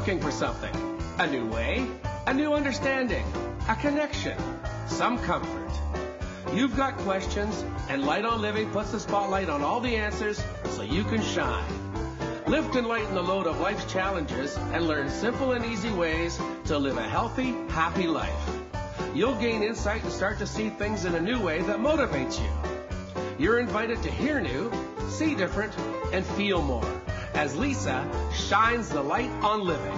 looking for something. A new way, a new understanding, a connection, some comfort. You've got questions, and Light on Living puts the spotlight on all the answers so you can shine. Lift and lighten the load of life's challenges and learn simple and easy ways to live a healthy, happy life. You'll gain insight and start to see things in a new way that motivates you. You're invited to hear new, see different, and feel more as Lisa shines the light on living.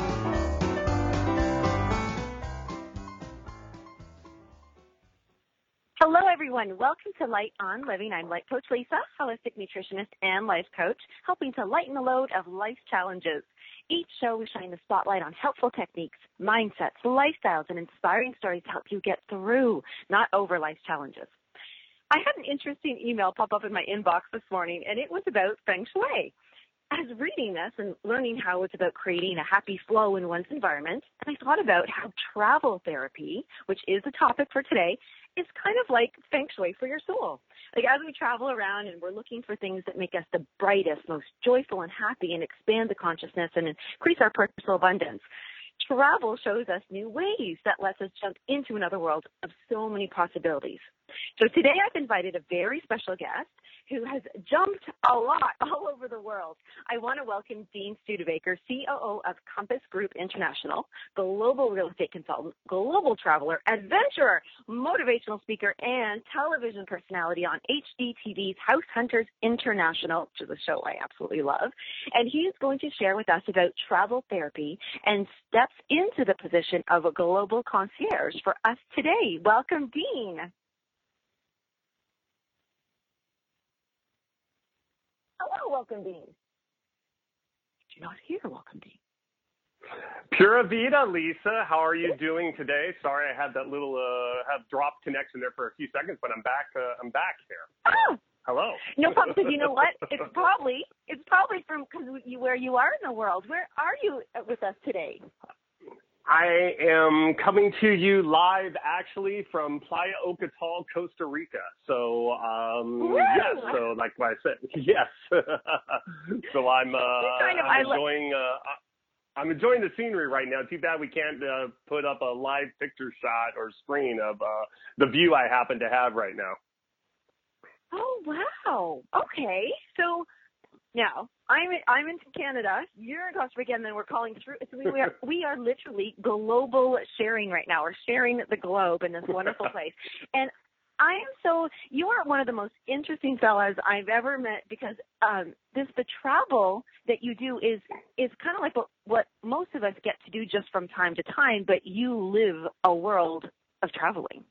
Hello, everyone. Welcome to Light on Living. I'm Life Coach Lisa, holistic nutritionist and life coach, helping to lighten the load of life's challenges. Each show, we shine the spotlight on helpful techniques, mindsets, lifestyles, and inspiring stories to help you get through, not over life's challenges. I had an interesting email pop up in my inbox this morning, and it was about Feng Shui. I was reading this and learning how it's about creating a happy flow in one's environment, and I thought about how travel therapy, which is the topic for today, is kind of like Feng Shui for your soul. Like as we travel around and we're looking for things that make us the brightest, most joyful and happy and expand the consciousness and increase our personal abundance, travel shows us new ways that lets us jump into another world of so many possibilities. So today I've invited a very special guest who has jumped a lot all over the world. I want to welcome Dean Studebaker, COO of Compass Group International, global real estate consultant, global traveler, adventurer, motivational speaker, and television personality on HGTV's House Hunters International, which is a show I absolutely love. And he is going to share with us about travel therapy and steps into the position of a global concierge for us today. Welcome, Dean. Hello, welcome, Dean. Did you not hear welcome, Dean? Pura vida, Lisa. How are you doing today? Sorry, I had that little have dropped connection there for a few seconds, but I'm back. I'm back here. Oh, hello. No problem. Because you know what? It's probably from where you are in the world. Where are you with us today? I am coming to you live, actually, from Playa Ocotal, Costa Rica. So, yes. So, like I said, yes. So I'm enjoying. I'm enjoying the scenery right now. Too bad we can't put up a live picture shot or screen of the view I happen to have right now. Oh wow! Okay, so now I'm in Canada. You're in Costa Rica, and then we're calling through. So we are literally global sharing right now. We're sharing the globe in this wonderful place, and you are one of the most interesting fellas I've ever met because the travel that you do is kind of like what most of us get to do just from time to time, but you live a world of traveling.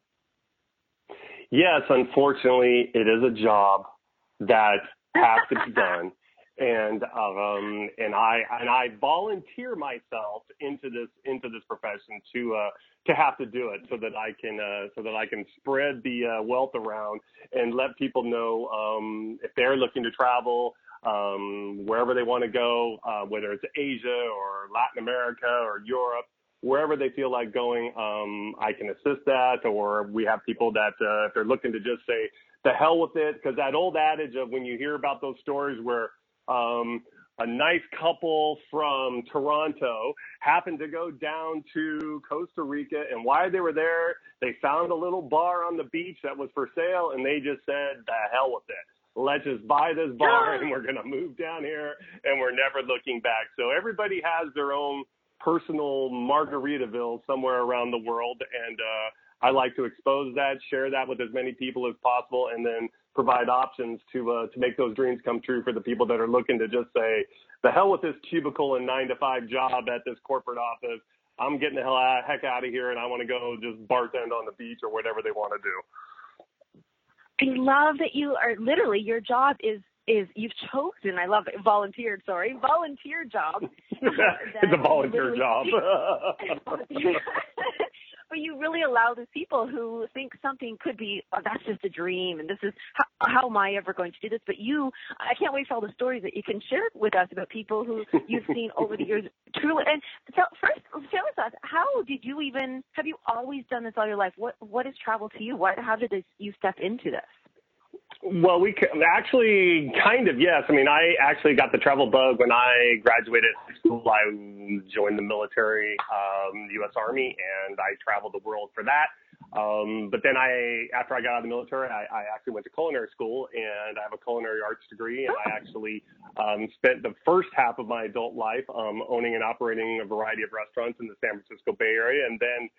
Yes, unfortunately, it is a job that has to be done, and I volunteer myself into this profession to have to do it so that I can spread the wealth around and let people know if they're looking to travel wherever they want to go, whether it's Asia or Latin America or Europe. Wherever they feel like going, I can assist that, or we have people that if they're looking to just say, the hell with it, because that old adage of when you hear about those stories where a nice couple from Toronto happened to go down to Costa Rica, and while they were there, they found a little bar on the beach that was for sale, and they just said, the hell with it. Let's just buy this bar, and we're going to move down here, and we're never looking back. So everybody has their own personal Margaritaville somewhere around the world, and I like to expose that, share that with as many people as possible, and then provide options to make those dreams come true for the people that are looking to just say, the hell with this cubicle and 9-to-5 job at this corporate office. I'm getting the heck out of here, and I want to go just bartend on the beach or whatever they want to do. I love that you are literally, your job is you've chosen, I love it, volunteer job. It's a volunteer job. But you really allow those people who think something could be, that's just a dream, and this is, how am I ever going to do this? But I can't wait for all the stories that you can share with us about people who you've seen over the years. Truly, and so first, share with us, have you always done this all your life? What is travel to you? How did you step into this? Well, we actually kind of, yes. I mean, I actually got the travel bug when I graduated high school. I joined the military, the U.S. Army, and I traveled the world for that. But then after I got out of the military, I actually went to culinary school, and I have a culinary arts degree, and I actually spent the first half of my adult life owning and operating a variety of restaurants in the San Francisco Bay Area. And then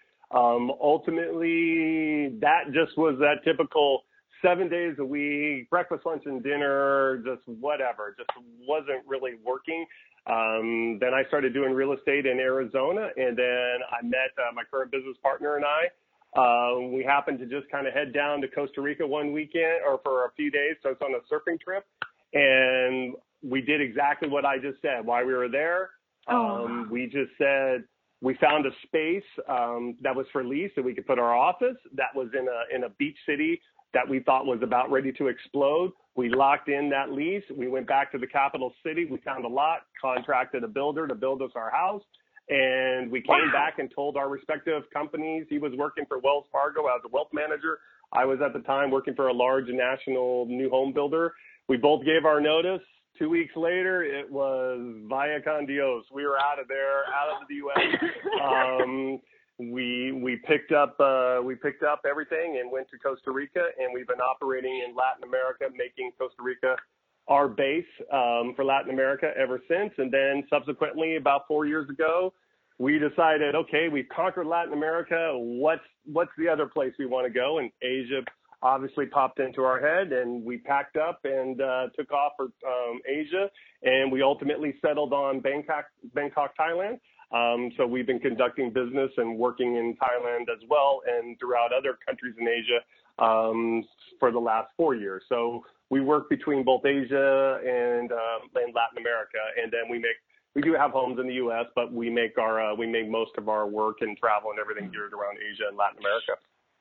ultimately, that just was that typical 7 days a week, breakfast, lunch, and dinner, just whatever, just wasn't really working. Then I started doing real estate in Arizona, and then I met my current business partner and I. We happened to just kind of head down to Costa Rica one weekend or for a few days. So it's on a surfing trip. And we did exactly what I just said. While we were there, we just said we found a space that was for lease so we could put our office. That was in a beach city that we thought was about ready to explode. We locked in that lease. We went back to the capital city. We found a lot, contracted a builder to build us our house. And we came back and told our respective companies. He was working for Wells Fargo as a wealth manager. I was at the time working for a large national new home builder. We both gave our notice. 2 weeks later, it was via con Dios. We were out of there, out of the U.S. We picked up everything and went to Costa Rica, and we've been operating in Latin America, making Costa Rica our base for Latin America ever since. And then subsequently, about 4 years ago, we decided, okay, we've conquered Latin America. What's the other place we want to go? And Asia obviously popped into our head, and we packed up and took off for Asia, and we ultimately settled on Bangkok, Thailand. So we've been conducting business and working in Thailand as well and throughout other countries in Asia for the last 4 years. So we work between both Asia and Latin America, and then we do have homes in the U.S., but we make most of our work and travel and everything geared around Asia and Latin America.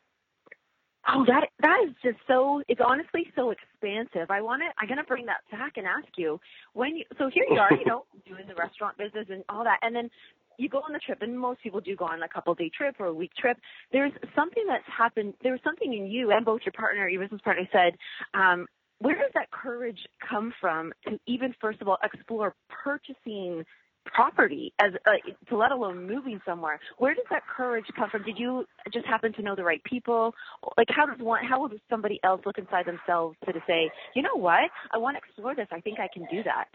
Oh, that is just it's honestly so expansive. I'm going to bring that back and ask you so here you are, doing the restaurant business and all that. And then you go on the trip, and most people do go on a couple-day trip or a week trip. There's something that's happened. There was something in you and both your business partner said, where does that courage come from to even, first of all, explore purchasing property to let alone moving somewhere? Where does that courage come from? Did you just happen to know the right people? Like, how would somebody else look inside themselves to say, you know what, I want to explore this. I think I can do that.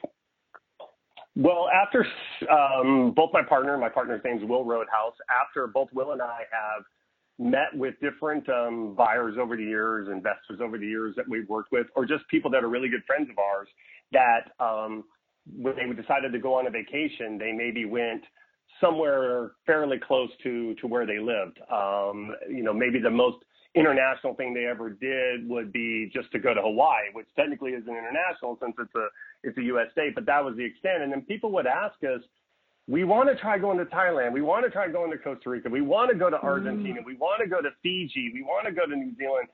Well, after both my partner's name's Will Roadhouse, after both Will and I have met with different buyers over the years, investors over the years that we've worked with, or just people that are really good friends of ours that when they decided to go on a vacation, they maybe went somewhere fairly close to where they lived. Maybe the most international thing they ever did would be just to go to Hawaii, which technically isn't international since it's a U.S. state, but that was the extent. And then people would ask us, we want to try going to Thailand. We want to try going to Costa Rica. We want to go to Argentina. We want to go to Fiji. We want to go to New Zealand.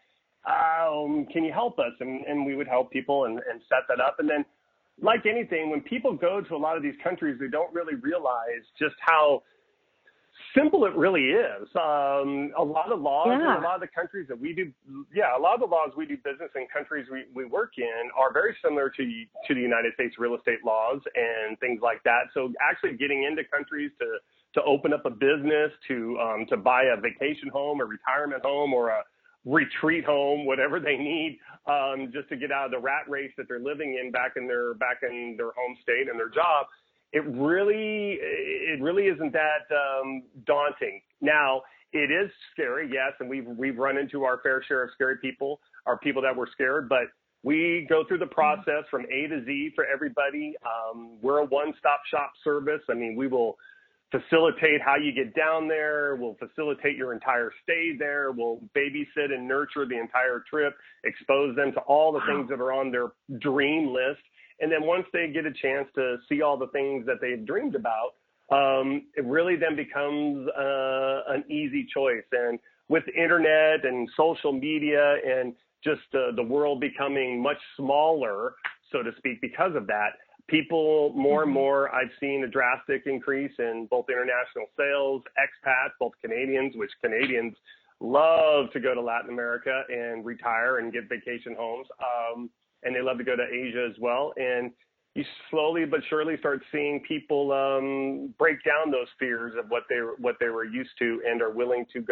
Can you help us? And we would help people and set that up. And then, like anything, when people go to a lot of these countries, they don't really realize just how simple it really is. A lot of laws in a lot of the countries that we do, a lot of the laws we do business in countries we work in are very similar to the United States real estate laws and things like that. So actually getting into countries to open up a business, to buy a vacation home, a retirement home, or a retreat home, whatever they need, just to get out of the rat race that they're living in back in their home state and their job. It really isn't that daunting. Now, it is scary, yes, and we've run into our fair share of scary people, or people that were scared, but we go through the process from A to Z for everybody. We're a one-stop shop service. I mean, we will facilitate how you get down there. We'll facilitate your entire stay there. We'll babysit and nurture the entire trip, expose them to all the things that are on their dream list. And then once they get a chance to see all the things that they've dreamed about, it really then becomes an easy choice. And with the internet and social media and just the world becoming much smaller, so to speak, because of that, people more and more, I've seen a drastic increase in both international sales, expats, both Canadians, which Canadians love to go to Latin America and retire and get vacation homes. And they love to go to Asia as well. And you slowly but surely start seeing people break down those fears of what they were used to and are willing to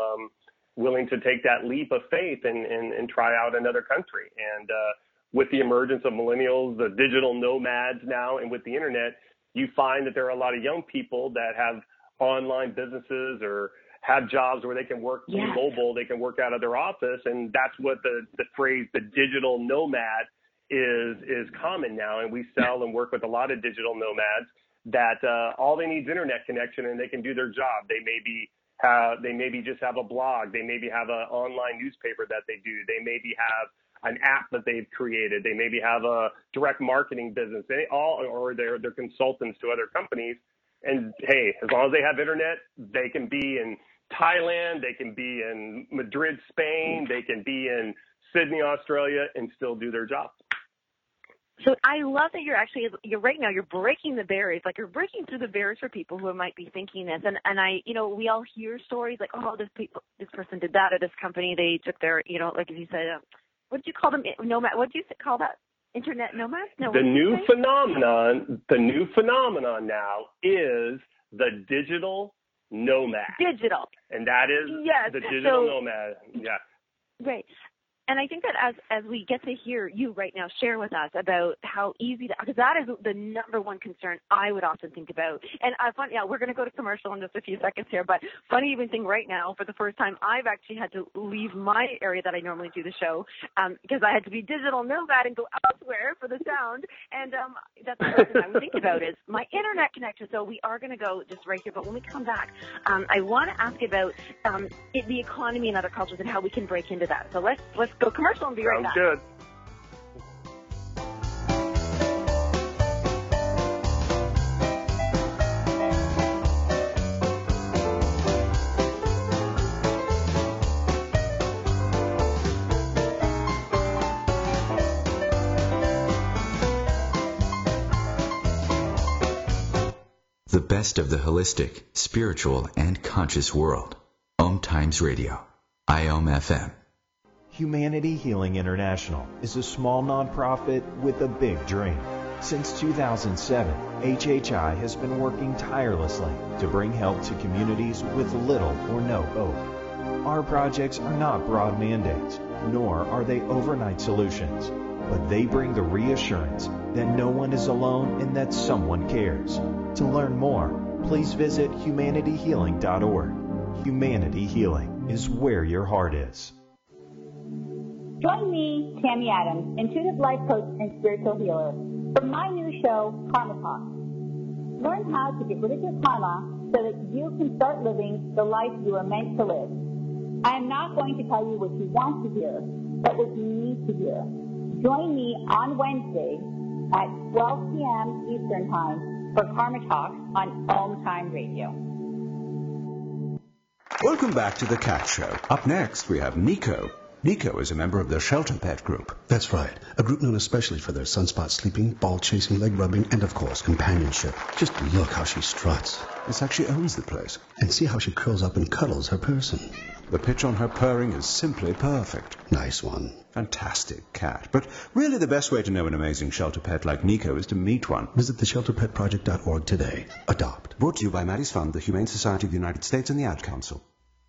take that leap of faith and try out another country. And with the emergence of millennials, the digital nomads now, and with the internet, you find that there are a lot of young people that have online businesses or have jobs where they can work mobile, they can work out of their office, and that's what the phrase the digital nomad is common now. And we sell and work with a lot of digital nomads that all they need is internet connection and they can do their job. They maybe just have a blog, they maybe have an online newspaper that they do, they maybe have an app that they've created, they maybe have a direct marketing business, or they're consultants to other companies. And hey, as long as they have internet, they can be in Thailand, they can be in Madrid, Spain, they can be in Sydney, Australia, and still do their job. So I love that you're right now, you're breaking the barriers, like you're breaking through the barriers for people who might be thinking this. And I, we all hear stories like, oh, this person did that at this company. They took their, like you said, what did you call them? Nomad? What did you call that? Internet nomads? No. The new phenomenon now is the digital nomad. Digital. And that is the digital nomad. Yeah. Right. And I think that as we get to hear you right now share with us about how easy because that is the number one concern I would often think about. And we're going to go to commercial in just a few seconds here, but funny even thing right now, for the first time, I've actually had to leave my area that I normally do the show because I had to be digital nomad and go elsewhere for the sound. And that's the first thing I would think about is my internet connection. So we are going to go just right here. But when we come back, I want to ask about the economy and other cultures and how we can break into that. So let's go commercial and be right back. Sounds good. The best of the holistic, spiritual, and conscious world. Om Times Radio. IOM FM. Humanity Healing International is a small nonprofit with a big dream. Since 2007, HHI has been working tirelessly to bring help to communities with little or no hope. Our projects are not broad mandates, nor are they overnight solutions, but they bring the reassurance that no one is alone and that someone cares. To learn more, please visit humanityhealing.org. Humanity Healing is where your heart is. Join me, Tammy Adams, intuitive life coach and spiritual healer, for my new show, Karma Talk. Learn how to get rid of your karma so that you can start living the life you are meant to live. I am not going to tell you what you want to hear, but what you need to hear. Join me on Wednesday at 12 p.m. Eastern Time for Karma Talk on Om Time Radio. Welcome back to The Cat Show. Up next, we have Nico. Nico is a member of the Shelter Pet Group. That's right. A group known especially for their sunspot sleeping, ball chasing, leg rubbing, and of course, companionship. Just look how she struts. It's like she owns the place. And see how she curls up and cuddles her person. The pitch on her purring is simply perfect. Nice one. Fantastic cat. But really the best way to know an amazing shelter pet like Nico is to meet one. Visit theshelterpetproject.org today. Adopt. Brought to you by Maddie's Fund, the Humane Society of the United States, and the Ad Council.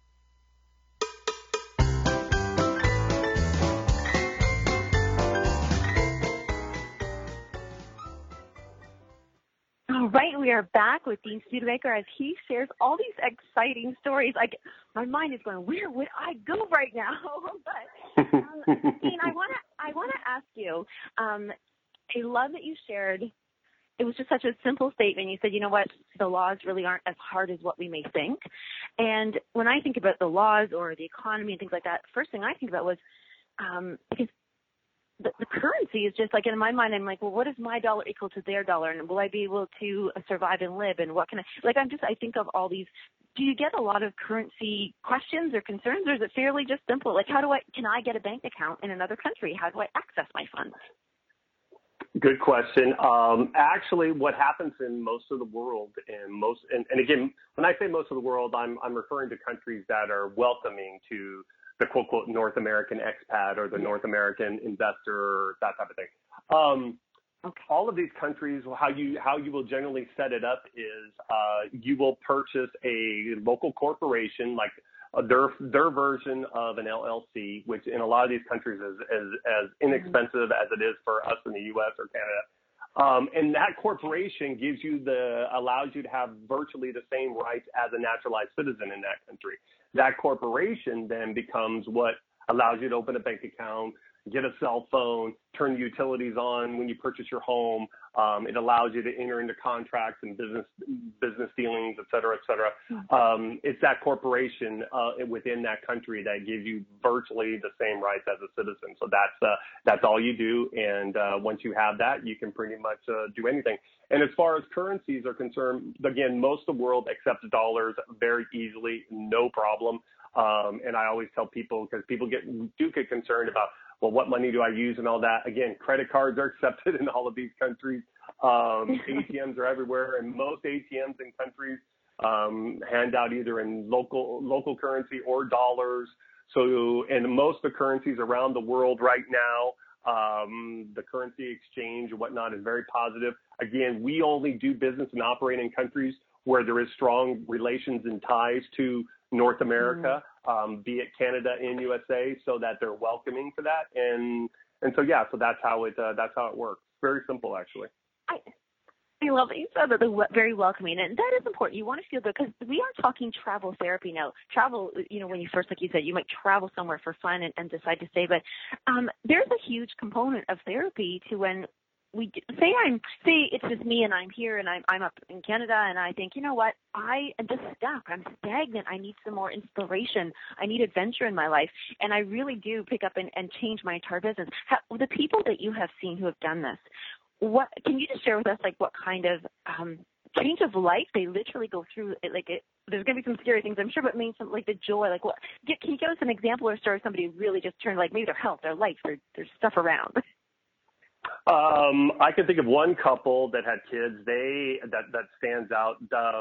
Right, we are back with Dean Studebaker as he shares all these exciting stories. My mind is going, where would I go right now? But Dean, I want to ask you. I love that you shared. It was just such a simple statement. You said, you know what, the laws really aren't as hard as what we may think. And when I think about the laws or the economy and things like that, first thing I think about was because the currency is just like, in my mind, I'm like, well, what is my dollar equal to their dollar? And will I be able to survive and live? And what can I think of all these. Do you get a lot of currency questions or concerns, or is it fairly just simple? Like, can I get a bank account in another country? How do I access my funds? Good question. Actually, what happens in most of the world, and again, when I say most of the world, I'm referring to countries that are welcoming to the quote unquote North American expat or the North American investor, that type of thing. Okay. All of these countries, how you will generally set it up is you will purchase a local corporation, like their version of an LLC, which in a lot of these countries is as inexpensive as it is for us in the U.S. or Canada. And that corporation allows you to have virtually the same rights as a naturalized citizen in that country. That corporation then becomes what allows you to open a bank account, get a cell phone, turn utilities on when you purchase your home. It allows you to enter into contracts and business dealings, et cetera, et cetera. It's that corporation within that country that gives you virtually the same rights as a citizen. So that's all you do. And once you have that, you can pretty much do anything. And as far as currencies are concerned, again, most of the world accepts dollars very easily, no problem. And I always tell people, because people do get concerned about, well, what money do I use and all that? Again, credit cards are accepted in all of these countries. ATMs are everywhere, and most ATMs in countries hand out either in local currency or dollars. So, and most of the currencies around the world right now, the currency exchange and whatnot is very positive. Again, we only do business and operate in countries where there is strong relations and ties to North America, be it Canada and USA, so that they're welcoming for that. And so, yeah, so that's how it works. Very simple, actually. I love that you said that they're very welcoming, and that is important. You want to feel good, because we are talking travel therapy now. Travel, when you first, like you said, you might travel somewhere for fun and decide to stay, but there's a huge component of therapy to when we say it's just me and I'm here and I'm up in Canada and I think, you know what, I am just stuck. I'm stagnant. I need some more inspiration. I need adventure in my life. And I really do pick up and change my entire business. The people that you have seen who have done this, what can you just share with us, like what kind of change of life they literally go through? There's going to be some scary things, I'm sure, but maybe some, like the joy, like what? Can you give us an example or story of somebody who really just turned, like maybe their health, their life, their stuff around? I can think of one couple that had kids. That stands out.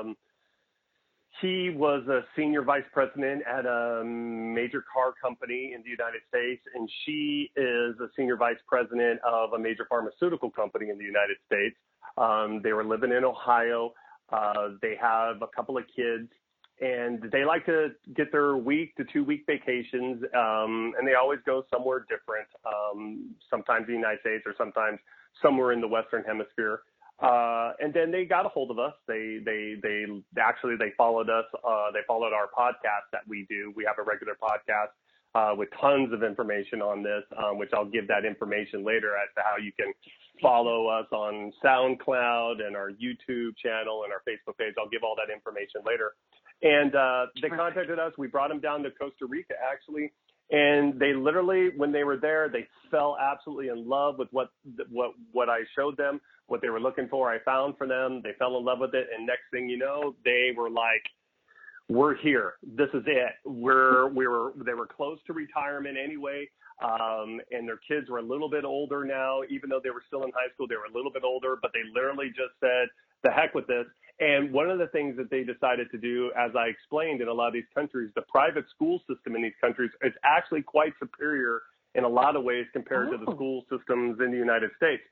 He was a senior vice president at a major car company in the United States, and she is a senior vice president of a major pharmaceutical company in the United States. They were living in Ohio. They have a couple of kids, and they like to get their week to 2 week vacations, and they always go somewhere different, sometimes the United States or sometimes somewhere in the Western Hemisphere. And then they got a hold of us. They followed us. They followed our podcast that we do. We have a regular podcast with tons of information on this, which I'll give that information later as to how you can follow us on SoundCloud and our YouTube channel and our Facebook page. I'll give all that information later. And they contacted us. We brought them down to Costa Rica, actually. And they literally, when they were there, they fell absolutely in love with what I showed them, what they were looking for. I found for them. They fell in love with it. And next thing you know, they were like, we're here. This is it. They were close to retirement anyway. And their kids were a little bit older now. Even though they were still in high school, they were a little bit older, but they literally just said, the heck with this. And one of the things that they decided to do, as I explained, in a lot of these countries, the private school system in these countries is actually quite superior in a lot of ways compared to the school systems in the United States.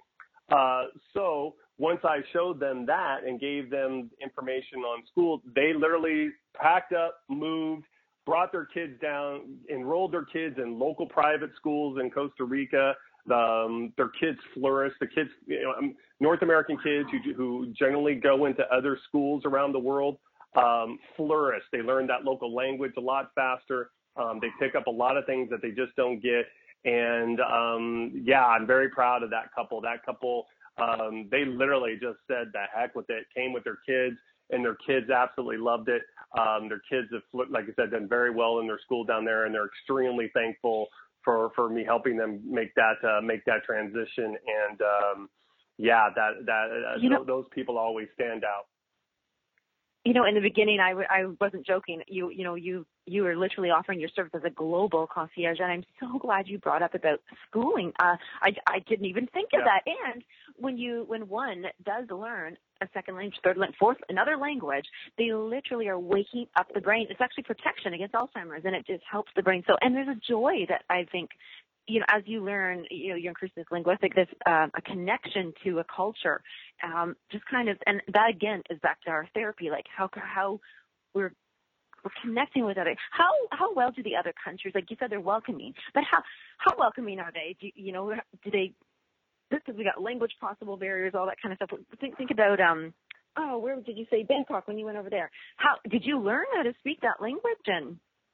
So once I showed them that and gave them information on school, they literally packed up, moved, brought their kids down, enrolled their kids in local private schools in Costa Rica. Their kids flourished. The kids, North American kids who generally go into other schools around the world, flourished. They learn that local language a lot faster. They pick up a lot of things that they just don't get. And yeah, I'm very proud of that couple. That couple, they literally just said the heck with it, came with their kids, and their kids absolutely loved it. Their kids have, like I said, done very well in their school down there, and they're extremely thankful for me helping them make that transition. And yeah, those people always stand out. You know, in the beginning, I wasn't joking. You were literally offering your service as a global concierge, and I'm so glad you brought up about schooling. I didn't even think of that. And when one does learn a second language, third language, fourth, another language, they literally are waking up the brain. It's actually protection against Alzheimer's, and it just helps the brain. So, and there's a joy that I think, you know, as you learn, you know, you increase this linguistic, this a connection to a culture, just kind of, and that again is back to our therapy, like how we're connecting with other. How well do the other countries, like you said, they're welcoming, but how welcoming are they? Do they? Because we got language possible barriers, all that kind of stuff. Think about where did you say Bangkok when you went over there? How did you learn how to speak that language? And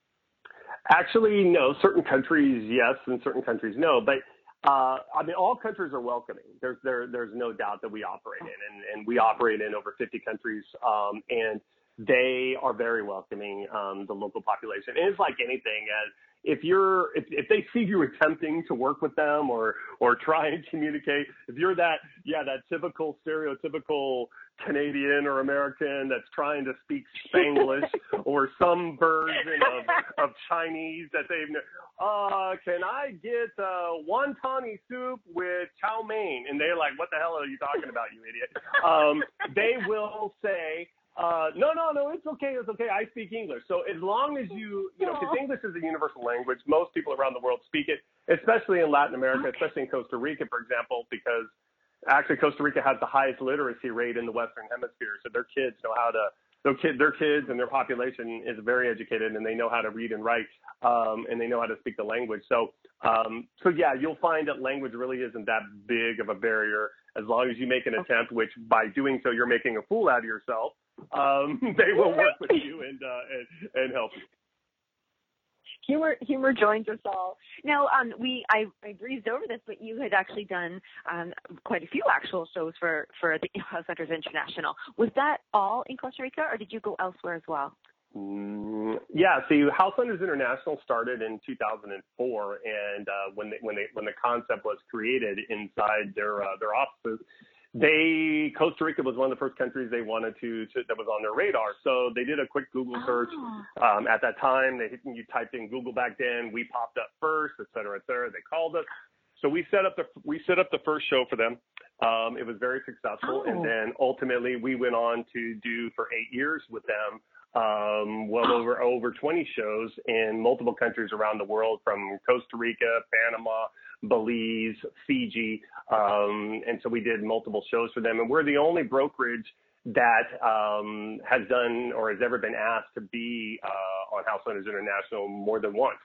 actually, no. Certain countries, yes, and certain countries, no. But I mean, all countries are welcoming. There's no doubt that we operate in, and we operate in over 50 countries, and they are very welcoming, the local population. And it's like anything, as if they see you attempting to work with them or try and communicate, if you're that typical stereotypical Canadian or American that's trying to speak Spanglish or some version of Chinese that can I get wonton soup with chow mein? And they're like, what the hell are you talking about, you idiot? They will say, no, it's okay. I speak English. So as long as because English is a universal language, most people around the world speak it, especially in Latin America, especially in Costa Rica, for example, because actually Costa Rica has the highest literacy rate in the Western Hemisphere. So their kids know how to, their kids and their population is very educated, and they know how to read and write, and they know how to speak the language. So yeah, you'll find that language really isn't that big of a barrier as long as you make an attempt, which by doing so, you're making a fool out of yourself. They will work with you and help you. Humor joins us all. Now, I breezed over this, but you had actually done quite a few actual shows for the House Hunters International. Was that all in Costa Rica, or did you go elsewhere as well? Yeah, see, House Hunters International started in 2004, and when the concept was created inside their offices, Costa Rica was one of the first countries they wanted to that was on their radar. So they did a quick Google search. At that time, you typed in Google back then. We popped up first, et cetera, et cetera. They called us. So we set up the first show for them. It was very successful, and then ultimately we went on to do for 8 years with them. Over 20 shows in multiple countries around the world, from Costa Rica, Panama, Belize, Fiji, and so we did multiple shows for them. And we're the only brokerage that has done or has ever been asked to be on House Hunters International more than once.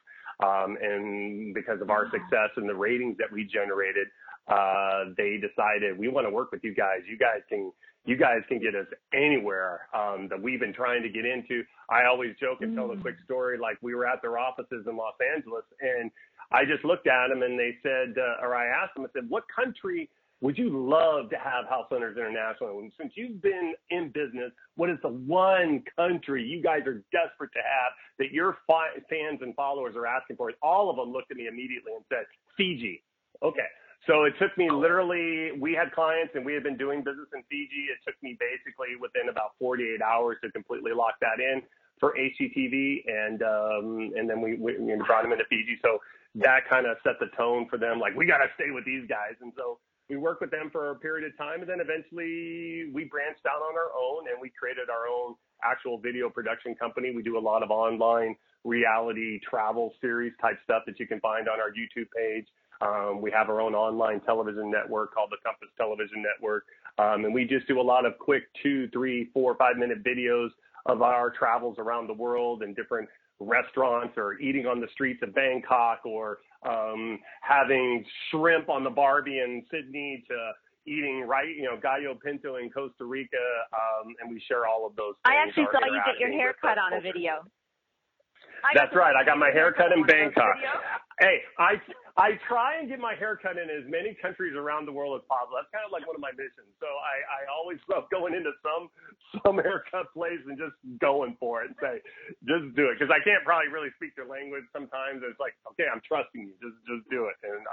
And because of our success and the ratings that we generated, they decided, we want to work with you guys. You guys can get us anywhere that we've been trying to get into. I always joke and tell a quick story. Like, we were at their offices in Los Angeles, and I just looked at them and they said, or I asked them, I said, what country would you love to have House Hunters International? And since you've been in business, what is the one country you guys are desperate to have that your fans and followers are asking for? All of them looked at me immediately and said, Fiji. Okay. So it took me literally, we had clients and we had been doing business in Fiji. It took me basically within about 48 hours to completely lock that in for HGTV. And then we brought them into Fiji. So that kind of set the tone for them. Like, we got to stay with these guys. And so we worked with them for a period of time. And then eventually we branched out on our own and we created our own actual video production company. We do a lot of online reality travel series type stuff that you can find on our YouTube page. We have our own online television network called the Compass Television Network. And we just do a lot of quick 2, 3, 4, 5 minute videos of our travels around the world and different restaurants, or eating on the streets of Bangkok, or having shrimp on the Barbie in Sydney, to eating gallo pinto in Costa Rica. And we share all of those things. I actually saw you get your hair cut on a video. That's right. I got my hair cut in Bangkok. Hey, I try and get my hair cut in as many countries around the world as possible. That's kind of like one of my missions. So I always love going into some haircut place and just going for it and say, just do it. Because I can't probably really speak their language sometimes. It's like, okay, I'm trusting you. Just do it. And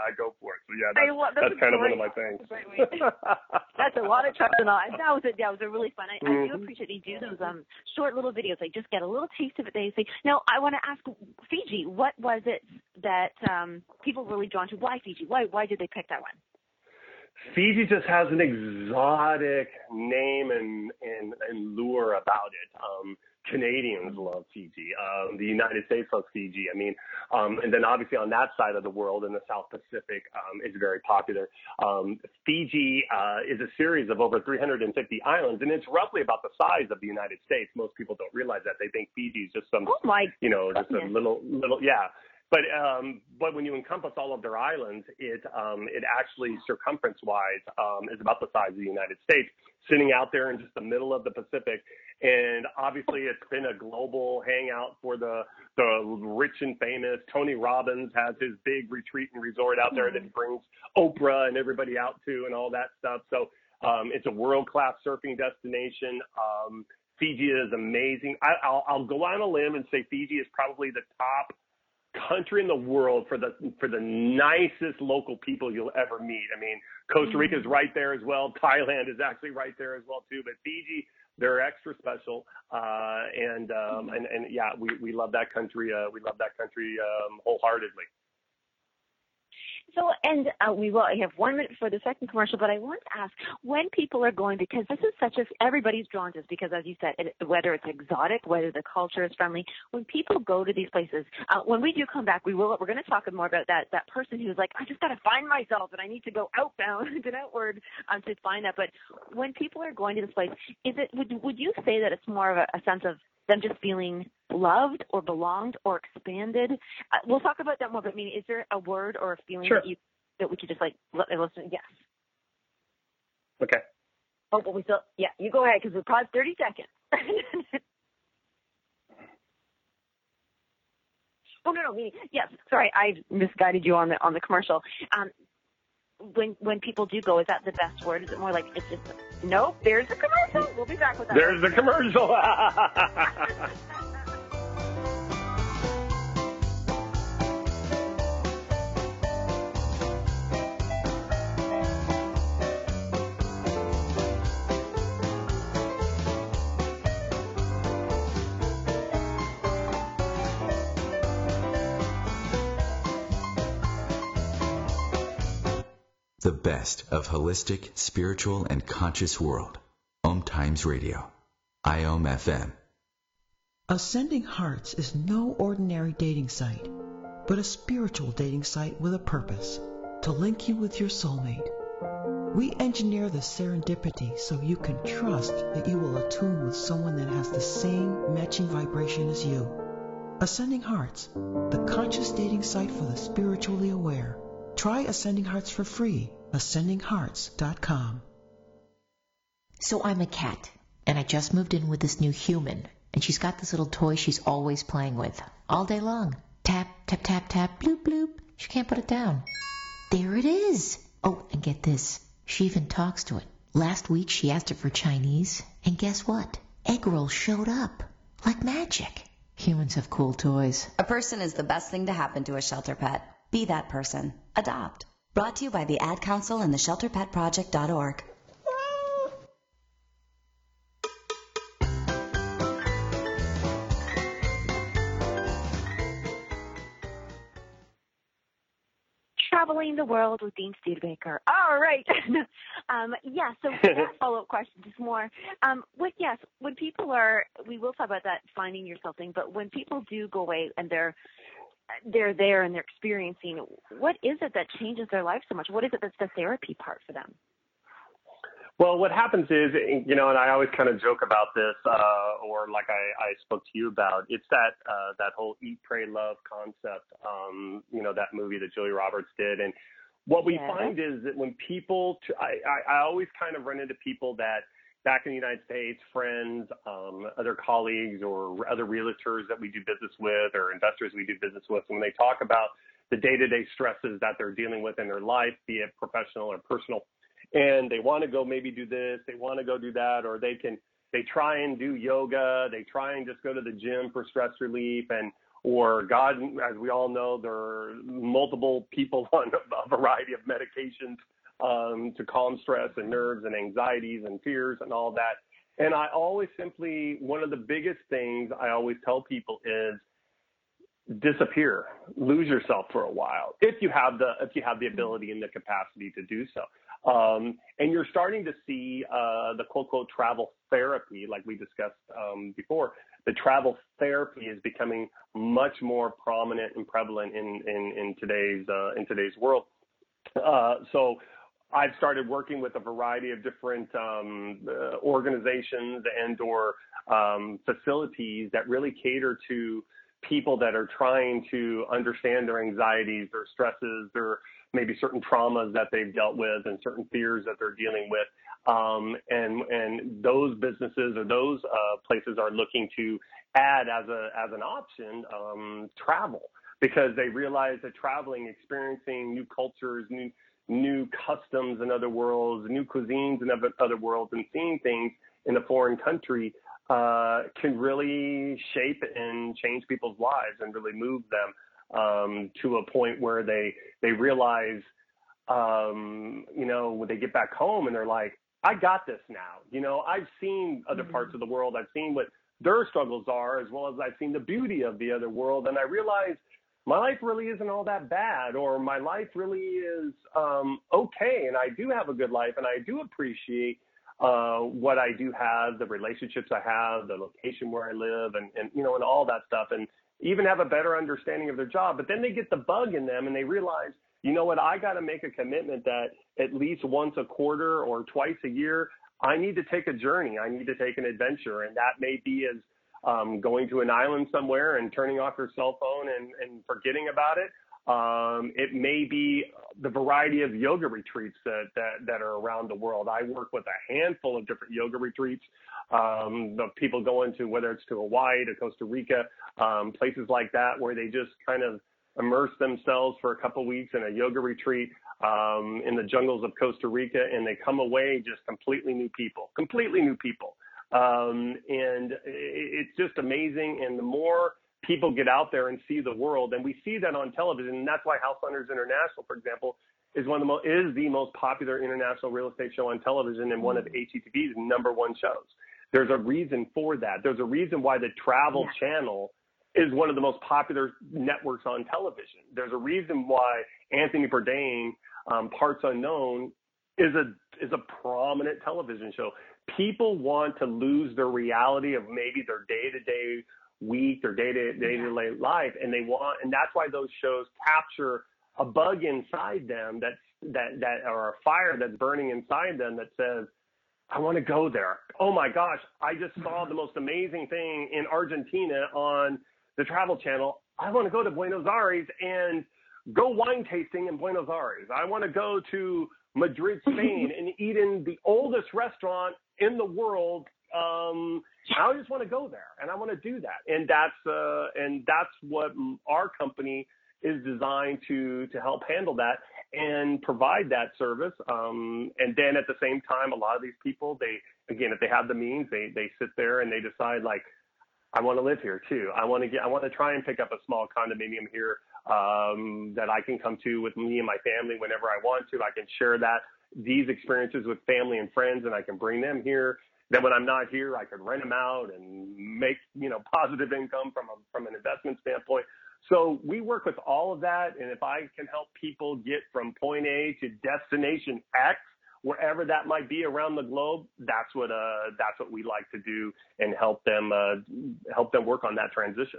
I go for it. So yeah, that's kind of one of my things. That's a lot of trust and all. That was a really fun. I do appreciate you do those short little videos. I just get a little taste of it. They say, now I want to ask Fiji, what was it that people were really drawn to? Why Fiji? Why did they pick that one? Fiji just has an exotic name and lure about it. Canadians love Fiji. The United States loves Fiji. I mean, and then obviously on that side of the world in the South Pacific, it's very popular. Fiji is a series of over 350 islands, and it's roughly about the size of the United States. Most people don't realize that. They think Fiji is just some, just a little, yeah. But when you encompass all of their islands, it actually circumference-wise is about the size of the United States, sitting out there in just the middle of the Pacific. And obviously, it's been a global hangout for the rich and famous. Tony Robbins has his big retreat and resort out there that he brings Oprah and everybody out to and all that stuff. So it's a world-class surfing destination. Fiji is amazing. I'll go on a limb and say Fiji is probably the top country in the world for the nicest local people you'll ever meet. I mean, Costa Rica is right there as well. Thailand is actually right there as well too. But Fiji, they're extra special. And yeah, we love that country. We love that country wholeheartedly. So, and we will have 1 minute for the second commercial, but I want to ask when people are going, because this is everybody's drawn to this, because as you said, whether it's exotic, whether the culture is friendly, when people go to these places, when we do come back, we're going to talk more about that person who's like, I just got to find myself and I need to go outbound and outward to find that. But when people are going to this place, would you say that it's more of a sense of them just feeling loved or belonged or expanded? We'll talk about that more, but I mean, is there a word or a feeling that we could just listen? Yes. Okay. Oh, but we still, yeah, you go ahead because we paused 30 seconds. Oh, no, yes, sorry, I misguided you on the commercial. When people do go, is that the best word? Is it more like it's just, nope, there's the commercial. We'll be back with that. There's the commercial. The best of holistic, spiritual, and conscious world. Om Times Radio. IOM FM. Ascending Hearts is no ordinary dating site, but a spiritual dating site with a purpose, to link you with your soulmate. We engineer the serendipity so you can trust that you will attune with someone that has the same matching vibration as you. Ascending Hearts, the conscious dating site for the spiritually aware. Try Ascending Hearts for free. AscendingHearts.com. So I'm a cat, and I just moved in with this new human, and she's got this little toy she's always playing with, all day long. Tap, tap, tap, tap, bloop, bloop. She can't put it down. There it is. Oh, and get this. She even talks to it. Last week she asked it for Chinese, and guess what? Egg rolls showed up. Like magic. Humans have cool toys. A person is the best thing to happen to a shelter pet. Be that person. Adopt. Brought to you by the Ad Council and the ShelterPetProject.org. Traveling the world with Dean Studebaker. All right. So that follow-up question is more, when people we will talk about that finding yourself thing, but when people do go away and they're there and they're experiencing, what is it that changes their life so much? What is it that's the therapy part for them? Well, what happens is, and I always kind of joke about this, or like I spoke to you about, it's that whole Eat, Pray, Love concept, that movie that Julia Roberts did. And what we find is that when people, I always kind of run into people that back in the United States, friends, other colleagues or other realtors that we do business with or investors we do business with, when they talk about the day-to-day stresses that they're dealing with in their life, be it professional or personal, and they want to go maybe do this, they want to go do that, or they try and do yoga, they try and just go to the gym for stress relief, or God, as we all know, there are multiple people on a variety of medications to calm stress and nerves and anxieties and fears and all that. And I always one of the biggest things I always tell people is disappear, lose yourself for a while, if you have the ability and the capacity to do so. And you're starting to see the quote travel therapy, like we discussed before. The travel therapy is becoming much more prominent and prevalent in today's world. So I've started working with a variety of different organizations and/or facilities that really cater to people that are trying to understand their anxieties, their stresses, their maybe certain traumas that they've dealt with and certain fears that they're dealing with. And those businesses or those places are looking to add as an option travel, because they realize that traveling, experiencing new cultures, new customs in other worlds, new cuisines in other worlds, and seeing things in a foreign country can really shape and change people's lives and really move them to a point where they realize, when they get back home and they're like, I got this now. I've seen other parts of the world. I've seen what their struggles are, as well as I've seen the beauty of the other world. And I realize my life really isn't all that bad, or my life really is okay. And I do have a good life, and I do appreciate what I do have, the relationships I have, the location where I live, and all that stuff, and even have a better understanding of their job. But then they get the bug in them and they realize, you know what, I got to make a commitment that at least once a quarter or twice a year, I need to take a journey. I need to take an adventure. And that may be as going to an island somewhere and turning off your cell phone and forgetting about it. It may be the variety of yoga retreats that are around the world. I work with a handful of different yoga retreats. The people go into, whether it's to Hawaii, to Costa Rica, places like that, where they just kind of immerse themselves for a couple of weeks in a yoga retreat in the jungles of Costa Rica, and they come away just completely new people. And it's just amazing. And the more people get out there and see the world, and we see that on television, and that's why House Hunters International, for example, is the most popular international real estate show on television and one of HGTV's number one shows. There's a reason for that. There's a reason why the Travel Channel is one of the most popular networks on television. There's a reason why Anthony Bourdain, Parts Unknown, is a prominent television show. People want to lose their reality of maybe their day-to-day week or day-to-day life, and that's why those shows capture a bug inside them or a fire that's burning inside them that says, I want to go there. Oh my gosh, I just saw the most amazing thing in Argentina on the Travel Channel. I want to go to Buenos Aires and go wine tasting in Buenos Aires. I want to go to Madrid, Spain, and eat in the oldest restaurant in the world. I just want to go there, and I want to do that. And that's what our company is designed to help handle that and provide that service. And then at the same time, a lot of these people, if they have the means, they sit there and they decide, like, I want to live here too. I want to try and pick up a small condominium here that I can come to with me and my family whenever I want to. I can share these experiences with family and friends, and I can bring them here. Then when I'm not here, I can rent them out and make positive income from an investment standpoint. So we work with all of that, and if I can help people get from point A to destination X, wherever that might be around the globe, that's what we like to do, and help them work on that transition.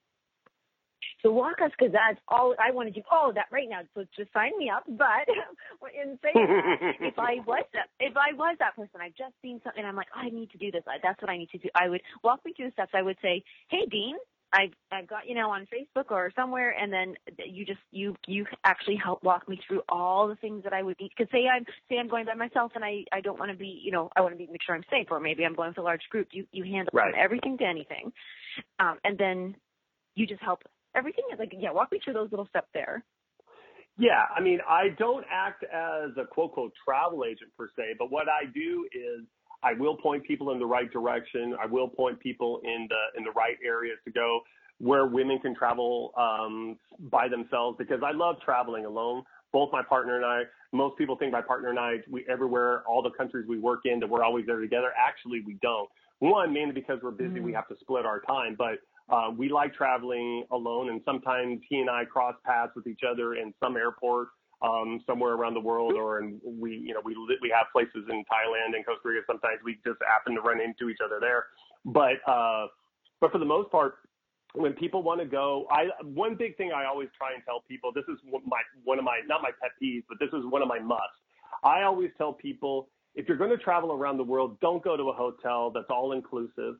So walk us, because that's all I want to do. All of that right now. So just sign me up. But in saying that, if I was that person, I've just seen something, and I'm like, I need to do this. That's what I need to do. I would walk me through the steps. I would say, hey, Dean, I've got on Facebook or somewhere, and then you actually help walk me through all the things that I would need. Because say I'm going by myself, and I don't want to be, I want to make sure I'm safe, or maybe I'm going with a large group. You handle from everything to anything, and then you just help. Everything is walk me through those little steps there. Yeah, I mean, I don't act as a quote travel agent per se, but what I do is I will point people in the right direction. I will point people in the right areas to go. where women can travel by themselves, because I love traveling alone. Both my partner and I, most people think my partner and I, we everywhere, all the countries we work in, that we're always there together. Actually, we don't. One, mainly because we're busy, we have to split our time. But we like traveling alone, and sometimes he and I cross paths with each other in some airport somewhere around the world, or we have places in Thailand and Costa Rica. Sometimes we just happen to run into each other there. But for the most part, when people want to go, one big thing I always try and tell people, this is one of my not my pet peeves, but this is one of my musts. I always tell people, if you're going to travel around the world, don't go to a hotel that's all inclusive,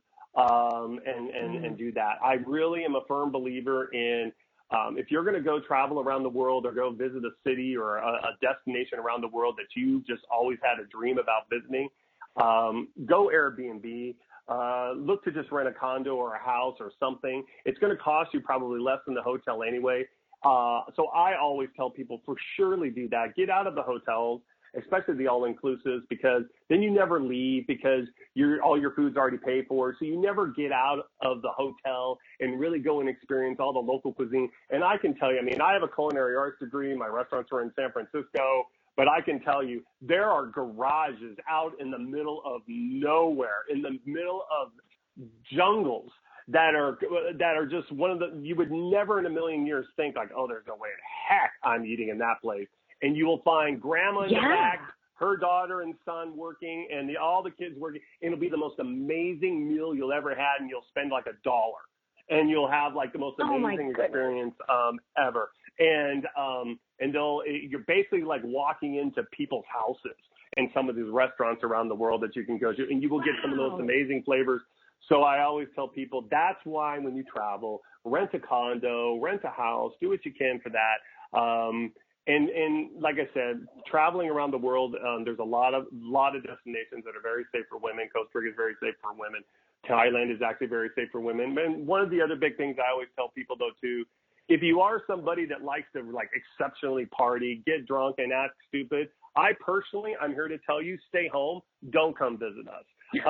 and do that. I really am a firm believer in, if you're going to go travel around the world or go visit a city or a destination around the world that you just always had a dream about visiting, go Airbnb. Look to just rent a condo or a house or something. It's going to cost you probably less than the hotel anyway. So I always tell people, for surely do that. Get out of the hotels, especially the all-inclusives, because then you never leave, because all your food's already paid for. So you never get out of the hotel and really go and experience all the local cuisine. And I can tell you, I mean, I have a culinary arts degree. My restaurants are in San Francisco. But I can tell you, there are garages out in the middle of nowhere, in the middle of jungles that are just one of the, you would never in a million years think like, oh, there's no way in heck I'm eating in that place. And you will find grandma in the back, her daughter and son working, and all the kids working. It'll be the most amazing meal you'll ever had, and you'll spend like $1. And you'll have like the most amazing experience ever. And you're basically like walking into people's houses in some of these restaurants around the world that you can go to, and you will get some of those amazing flavors. So I always tell people, that's why when you travel, rent a condo, rent a house, do what you can for that. And like I said, traveling around the world, there's a lot of destinations that are very safe for women. Costa Rica is very safe for women. Thailand is actually very safe for women. And one of the other big things I always tell people, though, too, if you are somebody that likes to like exceptionally party, get drunk, and act stupid, I'm here to tell you, stay home. Don't come visit us.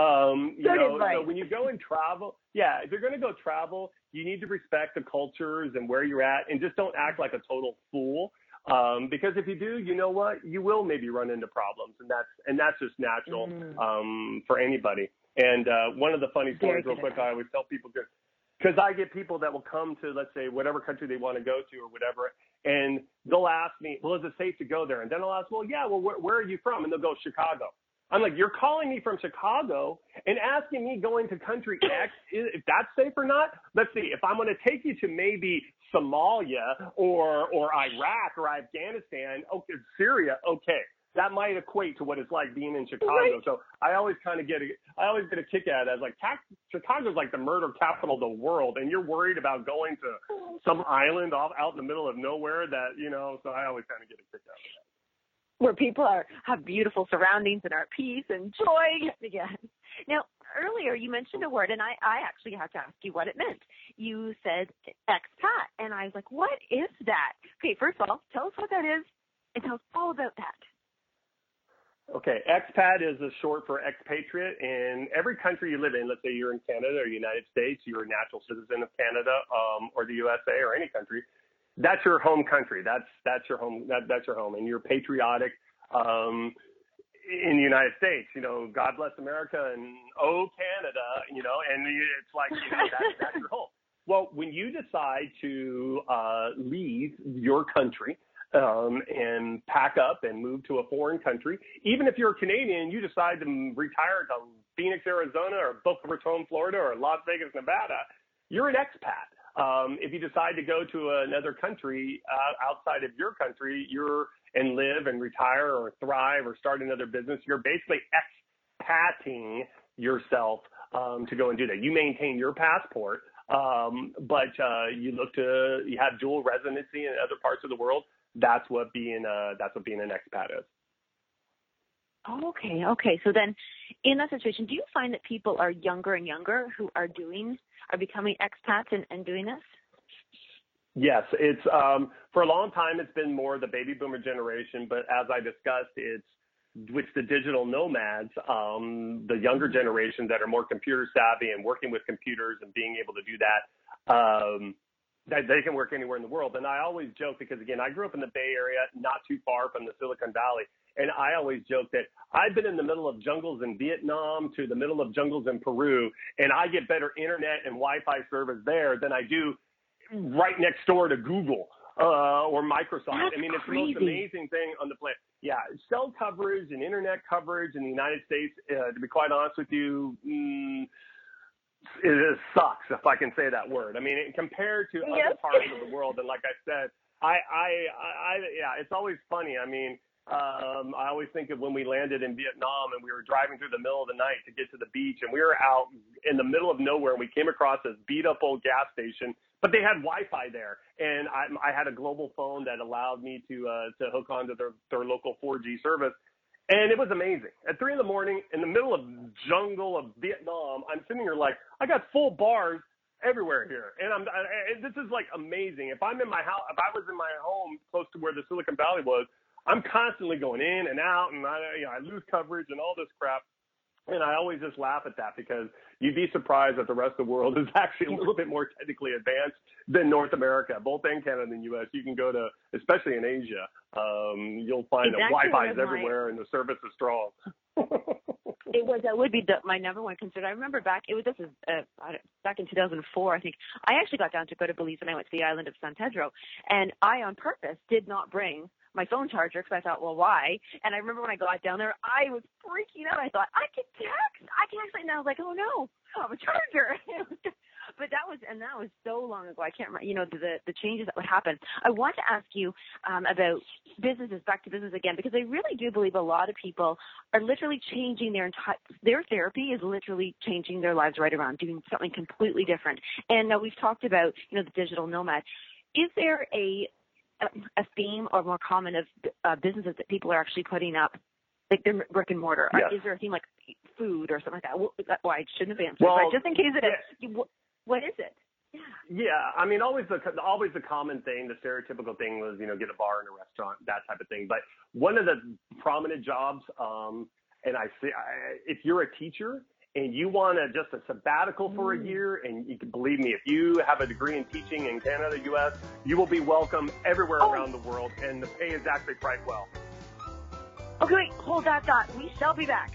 So when you go and travel, if you're going to go travel, you need to respect the cultures and where you're at, and just don't act like a total fool. Because if you do, you know what, you will maybe run into problems, and that's just natural for anybody. And one of the funny stories, real quick, I always tell people, because I get people that will come to, let's say, whatever country they want to go to or whatever, and they'll ask me, well, is it safe to go there? And then I'll ask, well, yeah, well, where are you from? And they'll go, Chicago. I'm like, you're calling me from Chicago and asking me going to country X, if that's safe or not? Let's see, if I'm going to take you to maybe Somalia or Iraq or Afghanistan, okay, Syria, okay. That might equate to what it's like being in Chicago. Right. So I always get a kick at it as like, Chicago's like the murder capital of the world, and you're worried about going to some island out in the middle of nowhere that, so I always kind of get a kick out of that. Where people have beautiful surroundings and are at peace and joy again. Now, earlier you mentioned a word, and I actually have to ask you what it meant. You said expat, and I was like, what is that? Okay, first of all, tell us what that is, and tell us all about that. Okay, expat is a short for expatriate. In every country you live in, let's say you're in Canada or United States, you're a natural citizen of Canada or the USA or any country. That's your home country. That's your home. That's your home, and you're patriotic in the United States. God bless America and oh Canada. And it's like that's your home. Well, when you decide to leave your country and pack up and move to a foreign country, even if you're a Canadian, you decide to retire to Phoenix, Arizona, or Boca Raton, Florida, or Las Vegas, Nevada, you're an expat. If you decide to go to another country outside of your country, and live and retire or thrive or start another business, you're basically expatting yourself to go and do that. You maintain your passport, but you have dual residency in other parts of the world. That's what being an expat is. Okay. So then, in that situation, do you find that people are younger and younger who are becoming expats and doing this? Yes, it's for a long time it's been more the baby boomer generation, but as I discussed, it's the digital nomads, the younger generation that are more computer savvy and working with computers and being able to do that. that they can work anywhere in the world. And I always joke because, again, I grew up in the Bay Area, not too far from the Silicon Valley. And I always joke that I've been in the middle of jungles in Vietnam to the middle of jungles in Peru, and I get better internet and Wi-Fi service there than I do right next door to Google or Microsoft. That's I mean, it's crazy. the most amazing thing on the planet. Yeah, cell coverage and internet coverage in the United States, to be quite honest with you, it sucks, if I can say that word. I mean, compared to other parts of the world, and like I said, yeah, it's always funny. I mean, I always think of when we landed in Vietnam and we were driving through the middle of the night to get to the beach, and we were out in the middle of nowhere, and we came across this beat up old gas station, but they had Wi-Fi there, and I had a global phone that allowed me to hook onto their local 4G service. And it was amazing. At 3 a.m, in the middle of jungle of Vietnam, I'm sitting here like, I got full bars everywhere here. And this is like amazing. If I'm in my house, if I was in my home close to where the Silicon Valley was, I'm constantly going in and out, and I lose coverage and all this crap. And I always just laugh at that because you'd be surprised that the rest of the world is actually a little bit more technically advanced than North America, both in Canada and the U.S. You can go to, especially in Asia, you'll find that Wi-Fi is everywhere and the service is strong. That would be my number one concern. I remember back in 2004, I think, I actually got down to go to Belize and I went to the island of San Pedro, and I on purpose did not bring my phone charger because I thought, well, why? And I remember when I got down there, I was freaking out. I thought, I can text. I can actually, and I was like, oh no, I have a charger. But that was so long ago. I can't remember, the changes that would happen. I want to ask you about businesses, back to business again, because I really do believe a lot of people are literally changing their therapy is literally changing their lives right around, doing something completely different. And we've talked about, the digital nomad. Is there a theme or more common of businesses that people are actually putting up, like their brick and mortar? Yes. Is there a theme like food or something like that? Well, I shouldn't have answered, but just in case it is. What is it? Yeah, I mean, always the common thing, the stereotypical thing was, get a bar and a restaurant, that type of thing. But one of the prominent jobs, and if you're a teacher and you want just a sabbatical for a year, and you can believe me, if you have a degree in teaching in Canada, U.S., you will be welcome everywhere around the world, and the pay is actually quite well. Okay, wait, hold that thought. We shall be back.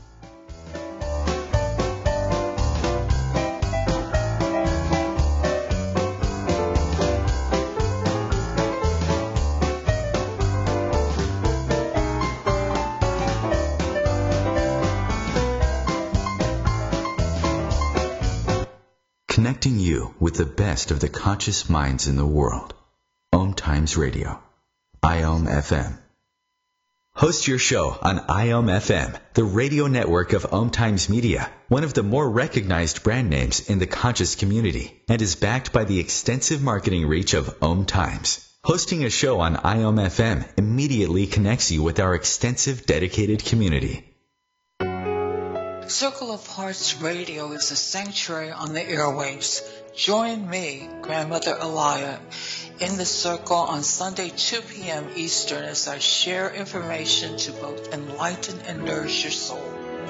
Connecting you with the best of the conscious minds in the world. Om Times Radio. IOM FM. Host your show on IOM FM, the radio network of Om Times Media, one of the more recognized brand names in the conscious community, and is backed by the extensive marketing reach of Om Times. Hosting a show on IOM FM immediately connects you with our extensive dedicated community. Circle of Hearts Radio is a sanctuary on the airwaves. Join me, Grandmother Elia, in the circle on Sunday 2 p.m. Eastern as I share information to both enlighten and nourish your soul.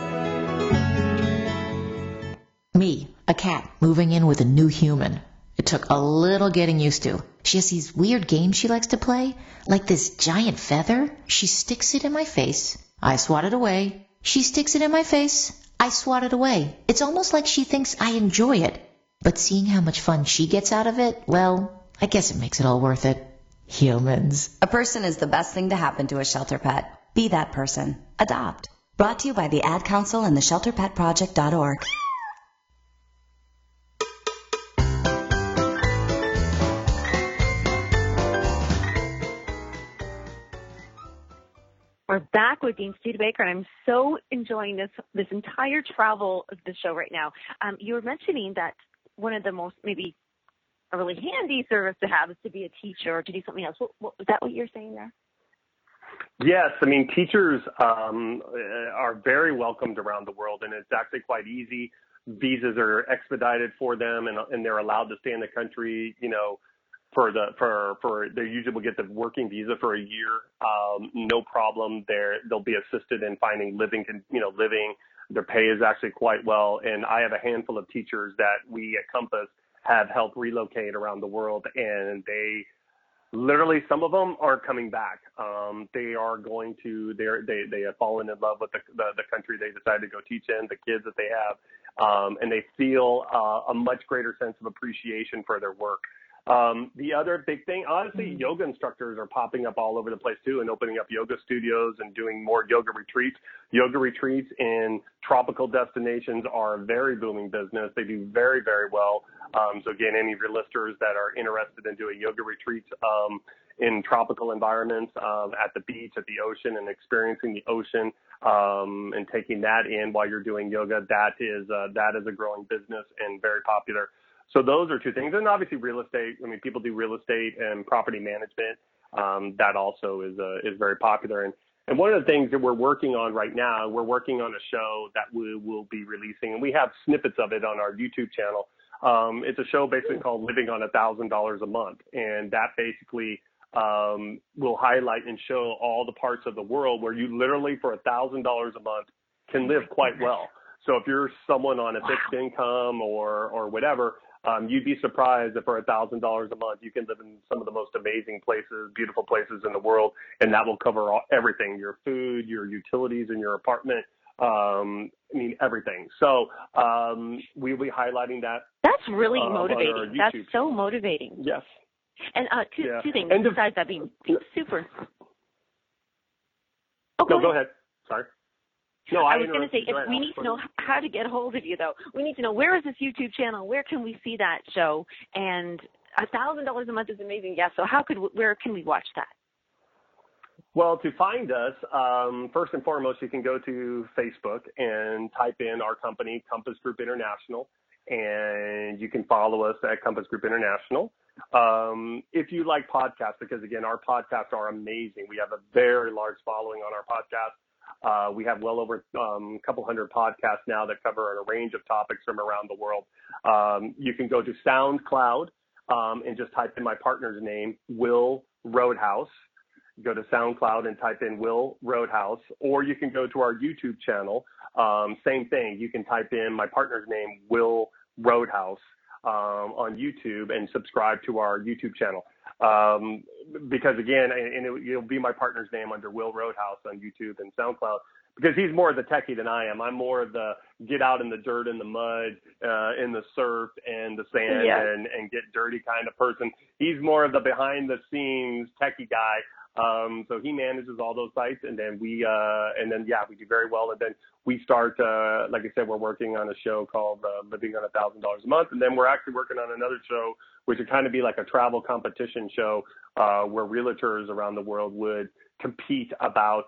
Me, a cat, moving in with a new human. It took a little getting used to. She has these weird games she likes to play, like this giant feather. She sticks it in my face. I swat it away. She sticks it in my face. I swat it away. It's almost like she thinks I enjoy it. But seeing how much fun she gets out of it, well, I guess it makes it all worth it. Humans. A person is the best thing to happen to a shelter pet. Be that person. Adopt. Brought to you by the Ad Council and the ShelterPetProject.org. We're back with Dean Studebaker, and I'm so enjoying this entire travel of the show right now. You were mentioning that one of the most, maybe a really handy service to have is to be a teacher or to do something else. Was that what you're saying there? Yes, I mean, teachers are very welcomed around the world, and it's actually quite easy. Visas are expedited for them, and they're allowed to stay in the country, they usually will get the working visa for a year, no problem. They'll be assisted in finding living. Their pay is actually quite well, and I have a handful of teachers that we at Compass have helped relocate around the world, and they literally, some of them aren't coming back. They are going to, they have fallen in love with the country they decided to go teach in, the kids that they have, and they feel a much greater sense of appreciation for their work. The other big thing, honestly, yoga instructors are popping up all over the place too, and opening up yoga studios and doing more yoga retreats. Yoga retreats in tropical destinations are a very booming business. They do very, very well. So again, any of your listeners that are interested in doing yoga retreats in tropical environments, at the beach, at the ocean, and experiencing the ocean, and taking that in while you're doing yoga, that is a growing business and very popular. So those are two things. And obviously real estate. I mean, people do real estate and property management. That also is very popular. And one of the things that we're working on right now, we're working on a show that we will be releasing, and we have snippets of it on our YouTube channel. It's a show basically called Living on $1,000 a Month. And that basically will highlight and show all the parts of the world where you literally for $1,000 a month can live quite well. So if you're someone on a fixed income or whatever, you'd be surprised that for $1,000 a month, you can live in some of the most amazing places, beautiful places in the world, and that will cover everything, your food, your utilities in your apartment, everything. So we'll be highlighing that. That's really motivating. That's so motivating. Yes. And two things besides that being super. No, go ahead. Sorry. No, I was going to say, if we need to know how to get a hold of you, though. We need to know, where is this YouTube channel? Where can we see that show? And $1,000 a month is amazing. Yeah. So where can we watch that? Well, to find us, first and foremost, you can go to Facebook and type in our company, Compass Group International, and you can follow us at Compass Group International. If you like podcasts, because again, our podcasts are amazing. We have a very large following on our podcast. We have well over a couple hundred podcasts now that cover a range of topics from around the world. You can go to SoundCloud and just type in my partner's name, Will Roadhouse. Go to SoundCloud and type in Will Roadhouse, or you can go to our YouTube channel. Same thing. You can type in my partner's name, Will Roadhouse, on YouTube, and subscribe to our YouTube channel. Because again, it'll be my partner's name under Will Roadhouse on YouTube and SoundCloud, because he's more of the techie than I am. I'm more of the get out in the dirt and the mud, in the surf and the sand, and get dirty kind of person. He's more of the behind the scenes techie guy. So he manages all those sites, and then we do very well. And then we start, like I said, we're working on a show called Living on $1,000 a Month. And then we're actually working on another show, which would kind of be like a travel competition show, where realtors around the world would compete about,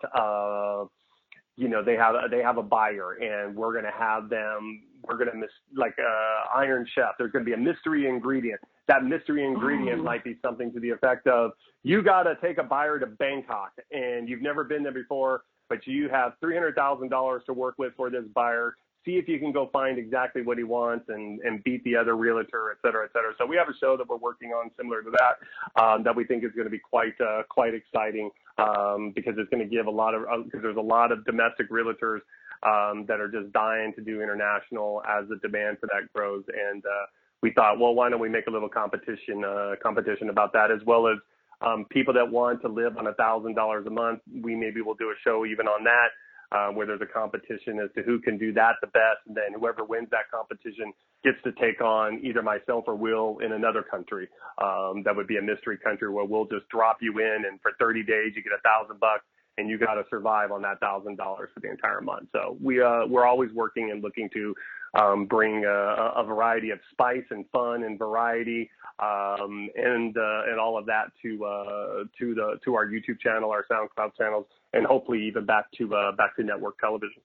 they have a buyer, and we're going to have them, like Iron Chef. There's going to be a mystery ingredient. That mystery ingredient might be something to the effect of, you got to take a buyer to Bangkok, and you've never been there before, but you have $300,000 to work with for this buyer. See if you can go find exactly what he wants and beat the other realtor, et cetera, et cetera. So we have a show that we're working on similar to that, that we think is going to be quite exciting, because it's going to give because there's a lot of domestic realtors that are just dying to do international as the demand for that grows. And we thought, well, why don't we make a little competition about that, as well as people that want to live on $1,000 a month. We maybe will do a show even on that, where there's a competition as to who can do that the best, and then whoever wins that competition gets to take on either myself or Will in another country. That would be a mystery country where we'll just drop you in, and for 30 days you get $1,000, and you got to survive on that $1,000 for the entire month. So we're always working and looking to bring a variety of spice and fun and variety, and all of that to our YouTube channel, our SoundCloud channels, and hopefully even back to network television.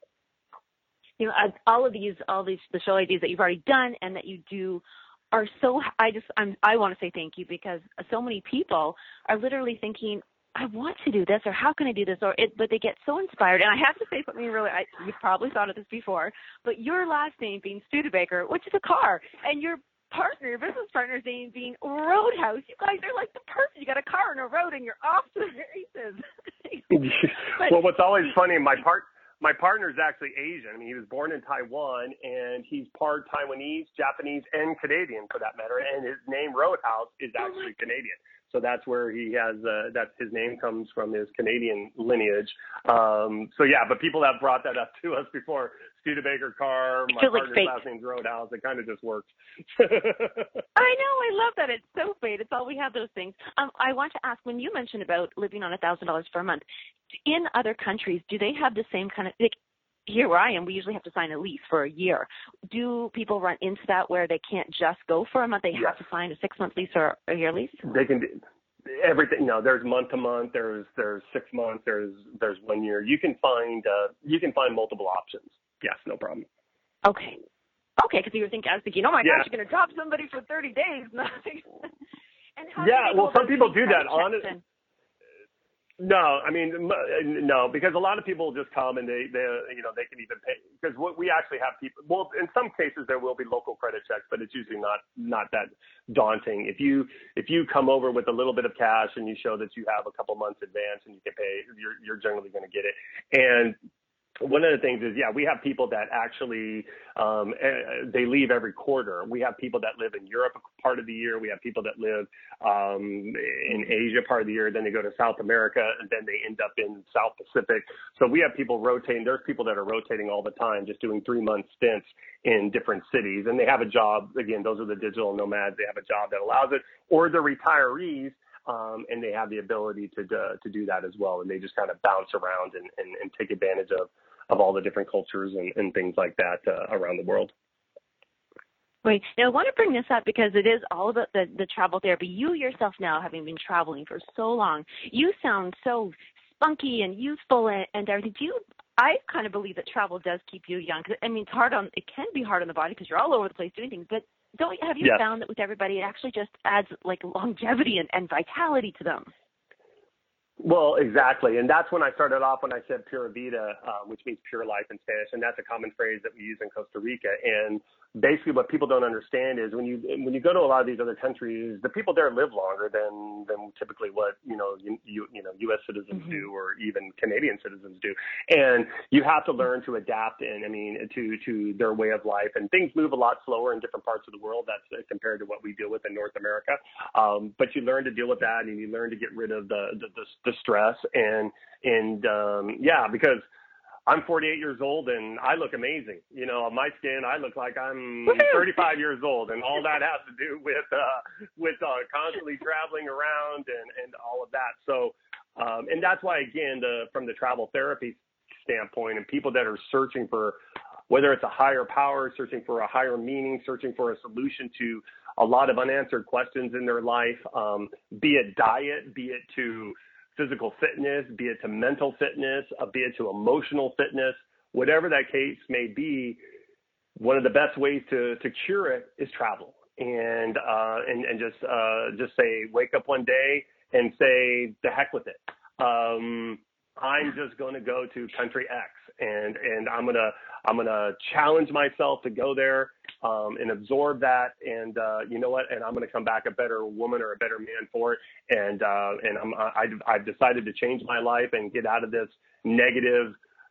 All these the show ideas that you've already done and that you do are so. I want to say thank you, because so many people are literally thinking, I want to do this, or how can I do this, but they get so inspired. And I have to say something really, you've probably thought of this before, but your last name being Studebaker, which is a car, and your business partner's name being Roadhouse. You guys are like the person. You got a car and a road, and you're off to the races. Well, what's always funny, my partner's actually Asian. I mean, he was born in Taiwan, and he's part Taiwanese, Japanese, and Canadian for that matter. And his name Roadhouse is actually Canadian. So that's where he has, that's his name comes from his Canadian lineage. So yeah, but people have brought that up to us before. Studebaker Carr, my partner's last name's Roadhouse. It kind of just works. I know. I love that. It's so fate. It's all we have those things. I want to ask, when you mentioned about living on $1,000 for a month, in other countries, do they have the same kind of, like, here where I am, we usually have to sign a lease for a year. Do people run into that where they can't just go for a month? They have to sign a 6-month lease or a year lease? They can do everything. No, there's month to month. There's 6 months. There's 1 year. You can find multiple options. Yes, no problem. Okay, because I was thinking, oh my gosh, you're going to drop somebody for 30 days. And how well, some people do that. Honestly. No, I mean, no, because a lot of people just come and they can even pay, because what we actually have people, well, in some cases there will be local credit checks, but it's usually not that daunting. If you come over with a little bit of cash and you show that you have a couple months advance and you can pay, you're generally going to get it. And one of the things is, we have people that actually, they leave every quarter. We have people that live in Europe part of the year. We have people that live in Asia part of the year. Then they go to South America, and then they end up in South Pacific. So we have people rotating. There's people that are rotating all the time, just doing 3-month stints in different cities. And they have a job. Again, those are the digital nomads. They have a job that allows it. Or they're retirees. And they have the ability to do that as well. And they just kind of bounce around and take advantage of all the different cultures and things like that around the world. Wait, now I want to bring this up because it is all about the travel therapy. You yourself now, having been traveling for so long, you sound so spunky and youthful and everything. I kind of believe that travel does keep you young. I mean, it can be hard on the body because you're all over the place doing things, but have you found that with everybody, it actually just adds like longevity and vitality to them? Well, exactly. And that's when I started off when I said Pura Vida, which means pure life in Spanish. And that's a common phrase that we use in Costa Rica. And basically what people don't understand is when you go to a lot of these other countries, the people there live longer than typically what, U.S. citizens do, or even Canadian citizens do. And you have to learn to adapt to their way of life. And things move a lot slower in different parts of the world. That's compared to what we deal with in North America. But you learn to deal with that, and you learn to get rid of the stress because I'm 48 years old and I look amazing. On my skin, I look like I'm 35 years old, and all that has to do with constantly traveling around and all of that. So, and that's why, again, from the travel therapy standpoint, and people that are searching for, whether it's a higher power, searching for a higher meaning, searching for a solution to a lot of unanswered questions in their life, be it diet, be it to physical fitness, be it to mental fitness, be it to emotional fitness, whatever that case may be, one of the best ways to cure it is travel. And just say, wake up one day and say, the heck with it. I'm just going to go to country X, and I'm gonna challenge myself to go there and absorb that, and you know what? And I'm going to come back a better woman or a better man for it. And I've decided to change my life and get out of this negative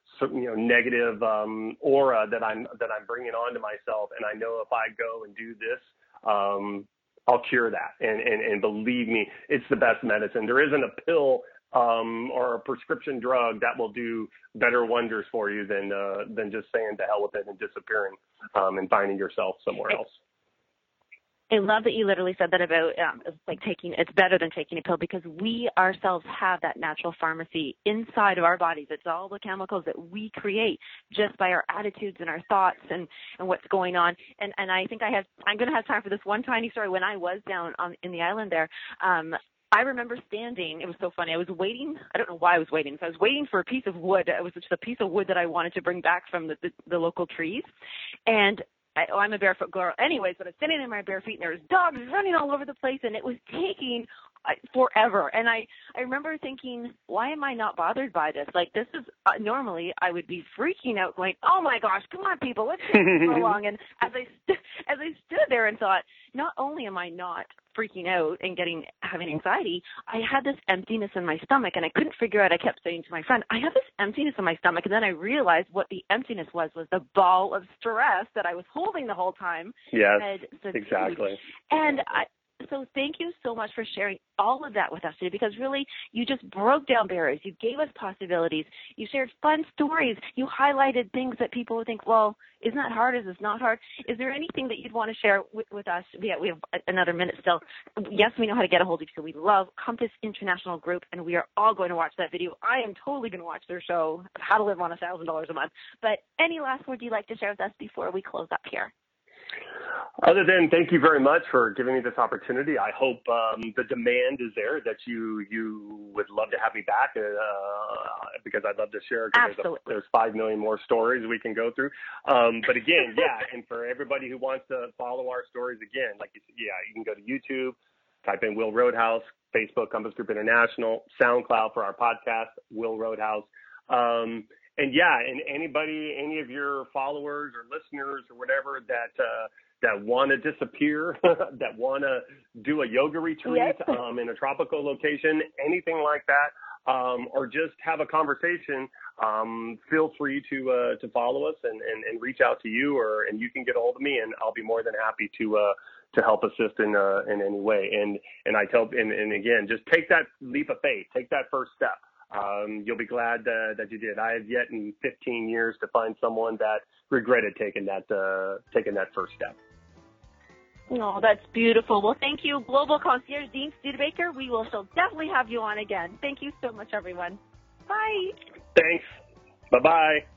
aura that I'm bringing onto myself. And I know if I go and do this, I'll cure that. And believe me, it's the best medicine. There isn't a pill or a prescription drug that will do better wonders for you than just saying to hell with it and disappearing and finding yourself somewhere else. I love that you literally said that about it's better than taking a pill, because we ourselves have that natural pharmacy inside of our bodies. It's all the chemicals that we create just by our attitudes and our thoughts and what's going on. And I think I'm going to have time for this one tiny story. When I was down in the island there, I remember standing. It was so funny. I was waiting. I don't know why I was waiting. So I was waiting for a piece of wood. It was just a piece of wood that I wanted to bring back from the local trees. And I'm a barefoot girl anyways, but I was sitting in my bare feet, and there was dogs running all over the place, and it was taking forever. And I remember thinking, why am I not bothered by this? Like, this is normally I would be freaking out, going, oh my gosh, come on, people, let's go along. And as I stood there and thought, not only am I not freaking out and having anxiety, I had this emptiness in my stomach, and I couldn't figure out. I kept saying to my friend, I have this emptiness in my stomach, and then I realized what the emptiness was the ball of stress that I was holding the whole time. Yes, exactly. And so thank you so much for sharing all of that with us today, because really you just broke down barriers. You gave us possibilities. You shared fun stories. You highlighted things that people would think, well, isn't that hard? Is this not hard? Is there anything that you'd want to share with us? We have another minute still. Yes, we know how to get a hold of you. We love Compass International Group, and we are all going to watch that video. I am totally going to watch their show, How to Live on $1,000 a Month. But any last words you'd like to share with us before we close up here? Other than thank you very much for giving me this opportunity. I hope the demand is there, that you would love to have me back because I'd love to share. There's 5 million more stories we can go through. But again, yeah, and for everybody who wants to follow our stories, again, like you said, yeah, you can go to YouTube, type in Will Roadhouse, Facebook, Compass Group International, SoundCloud for our podcast, Will Roadhouse. And yeah, and any of your followers or listeners or whatever that want to disappear, that want to do a yoga retreat in a tropical location, anything like that, or just have a conversation, feel free to follow us and reach out to you, and you can get a hold of me, and I'll be more than happy to help assist in any way. And I tell, and again, just take that leap of faith, take that first step. You'll be glad that you did. I have yet in 15 years to find someone that regretted taking that first step. Oh, that's beautiful. Well, thank you, Global Concierge Dean Studebaker. We will still definitely have you on again. Thank you so much, everyone. Bye. Thanks. Bye-bye.